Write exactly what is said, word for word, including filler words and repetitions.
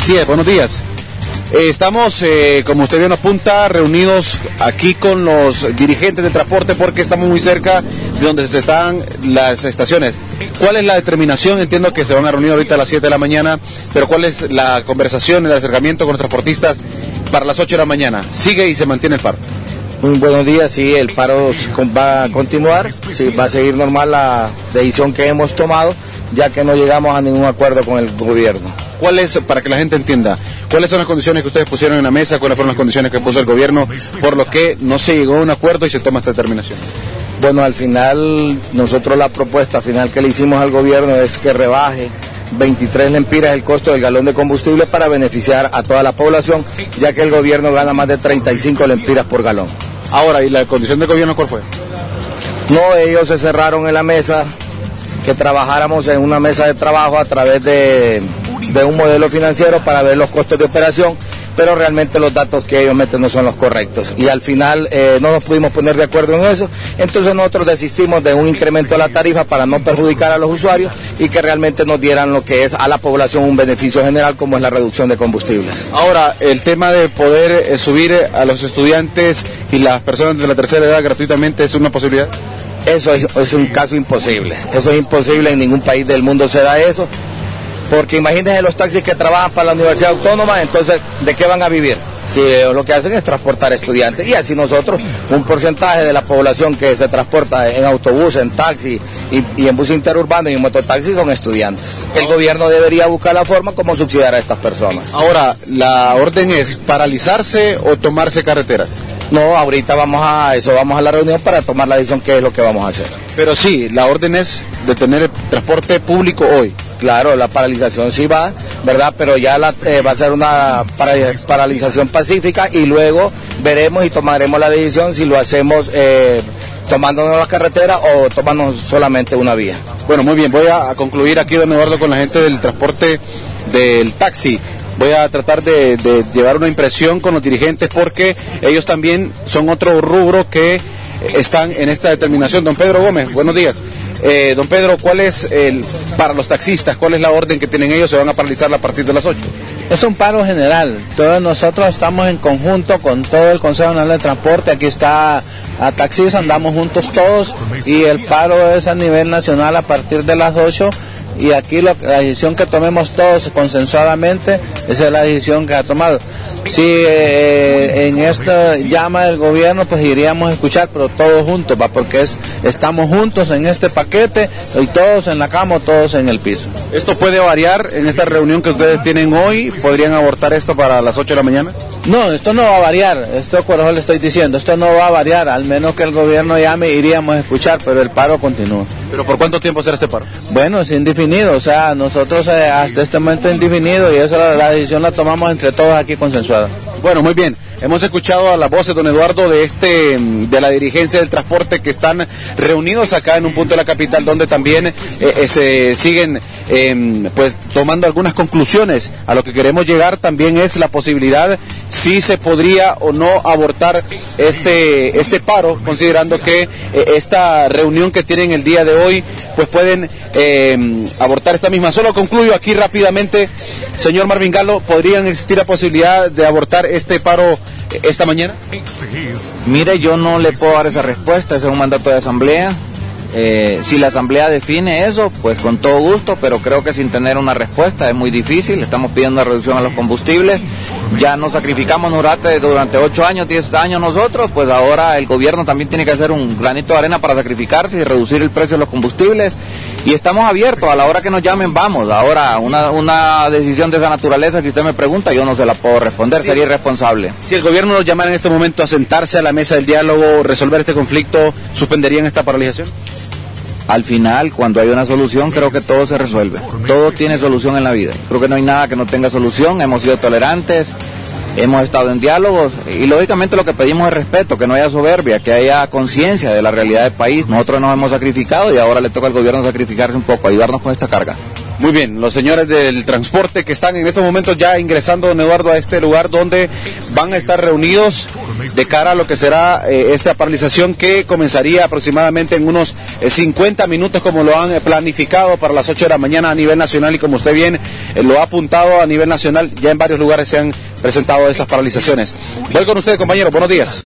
Así es, buenos días. Eh, estamos, eh, como usted bien apunta, reunidos aquí con los dirigentes de transporte porque estamos muy cerca de donde se están las estaciones. ¿Cuál es la determinación? Entiendo que se van a reunir ahorita a las siete de la mañana, pero ¿cuál es la conversación, el acercamiento con los transportistas para las ocho de la mañana? ¿Sigue y se mantiene el paro? Muy buenos días, sí, el paro va a continuar, sí, va a seguir normal la decisión que hemos tomado, ya que no llegamos a ningún acuerdo con el gobierno. ¿Cuáles, para que la gente entienda, cuáles son las condiciones que ustedes pusieron en la mesa, cuáles fueron las condiciones que puso el gobierno, por lo que no se llegó a un acuerdo y se toma esta determinación? Bueno, al final, nosotros la propuesta final que le hicimos al gobierno es que rebaje veintitrés lempiras el costo del galón de combustible para beneficiar a toda la población, ya que el gobierno gana más de treinta y cinco lempiras por galón. Ahora, ¿y la condición del gobierno cuál fue? No, ellos se cerraron en la mesa, que trabajáramos en una mesa de trabajo a través de, de un modelo financiero para ver los costos de operación, pero realmente los datos que ellos meten no son los correctos. Y al final eh, no nos pudimos poner de acuerdo en eso, entonces nosotros desistimos de un incremento de la tarifa para no perjudicar a los usuarios y que realmente nos dieran lo que es a la población un beneficio general como es la reducción de combustibles. Ahora, el tema de poder eh, subir a los estudiantes y las personas de la tercera edad gratuitamente es una posibilidad. Eso es, es un caso imposible, eso es imposible, en ningún país del mundo se da eso, porque imagínense los taxis que trabajan para la Universidad Autónoma, entonces, ¿de qué van a vivir? Si lo que hacen es transportar estudiantes, y así nosotros, un porcentaje de la población que se transporta en autobús, en taxi y, y en bus interurbano y en mototaxi son estudiantes. El gobierno debería buscar la forma como subsidiar a estas personas. Ahora, ¿la orden es paralizarse o tomarse carreteras? No, ahorita vamos a eso, vamos a la reunión para tomar la decisión qué es lo que vamos a hacer. Pero sí, la orden es detener el transporte público hoy. Claro, la paralización sí va, ¿verdad? Pero ya la, eh, va a ser una para, paralización pacífica y luego veremos y tomaremos la decisión si lo hacemos eh, tomándonos las carreteras o tomándonos solamente una vía. Bueno, muy bien, voy a, a concluir aquí, don Eduardo, con la gente del transporte del taxi. Voy a tratar de, de llevar una impresión con los dirigentes porque ellos también son otro rubro que están en esta determinación. Don Pedro Gómez, buenos días. Eh, don Pedro, ¿cuál es el, para los taxistas, cuál es la orden que tienen ellos? ¿Se van a paralizar a partir de las ocho? Es un paro general. Todos nosotros estamos en conjunto con todo el Consejo Nacional de Transporte. Aquí está a taxistas, andamos juntos todos y el paro es a nivel nacional a partir de las ocho. Y aquí lo, la decisión que tomemos todos consensuadamente, esa es la decisión que ha tomado. Si eh, en esta llama del gobierno, pues iríamos a escuchar, pero todos juntos, ¿va? Porque es, estamos juntos en este paquete y todos en la cama, todos en el piso. ¿Esto puede variar en esta reunión que ustedes tienen hoy? ¿Podrían abortar esto para las ocho de la mañana? No, esto no va a variar, esto por eso le estoy diciendo, esto no va a variar, al menos que el gobierno llame iríamos a escuchar, pero el paro continúa. ¿Pero por cuánto tiempo será este paro? Bueno, es indefinido, o sea, nosotros eh, hasta este momento indefinido y eso la, la decisión la tomamos entre todos aquí consensuada. Bueno, muy bien. Hemos escuchado a la voz de don Eduardo de este de la dirigencia del transporte que están reunidos acá en un punto de la capital donde también eh, eh, se siguen eh, pues tomando algunas conclusiones. A lo que queremos llegar también es la posibilidad si se podría o no abortar este este paro, considerando que eh, esta reunión que tienen el día de hoy pues pueden eh, abortar esta misma. Solo concluyo aquí rápidamente, señor Marvin Galo, ¿podrían existir la posibilidad de abortar este paro esta mañana? Mire, yo no le puedo dar esa respuesta, ese es un mandato de asamblea. Eh, si la asamblea define eso, pues con todo gusto, pero creo que sin tener una respuesta es muy difícil. Estamos pidiendo una reducción a los combustibles, ya nos sacrificamos durante, durante ocho años, diez años nosotros, pues ahora el gobierno también tiene que hacer un granito de arena para sacrificarse y reducir el precio de los combustibles, y estamos abiertos, a la hora que nos llamen vamos. Ahora, una, una decisión de esa naturaleza que usted me pregunta, yo no se la puedo responder, sí. Sería irresponsable. Si el gobierno nos llamara en este momento a sentarse a la mesa del diálogo, resolver este conflicto, ¿suspenderían esta paralización? Al final, cuando hay una solución, creo que todo se resuelve. Todo tiene solución en la vida. Creo que no hay nada que no tenga solución. Hemos sido tolerantes, hemos estado en diálogos y lógicamente lo que pedimos es respeto, que no haya soberbia, que haya conciencia de la realidad del país. Nosotros nos hemos sacrificado y ahora le toca al gobierno sacrificarse un poco, ayudarnos con esta carga. Muy bien, los señores del transporte que están en estos momentos ya ingresando, don Eduardo, a este lugar donde van a estar reunidos de cara a lo que será eh, esta paralización que comenzaría aproximadamente en unos eh, cincuenta minutos, como lo han eh, planificado para las ocho de la mañana a nivel nacional, y como usted bien eh, lo ha apuntado a nivel nacional, ya en varios lugares se han presentado estas paralizaciones. Voy con usted, compañero, buenos días.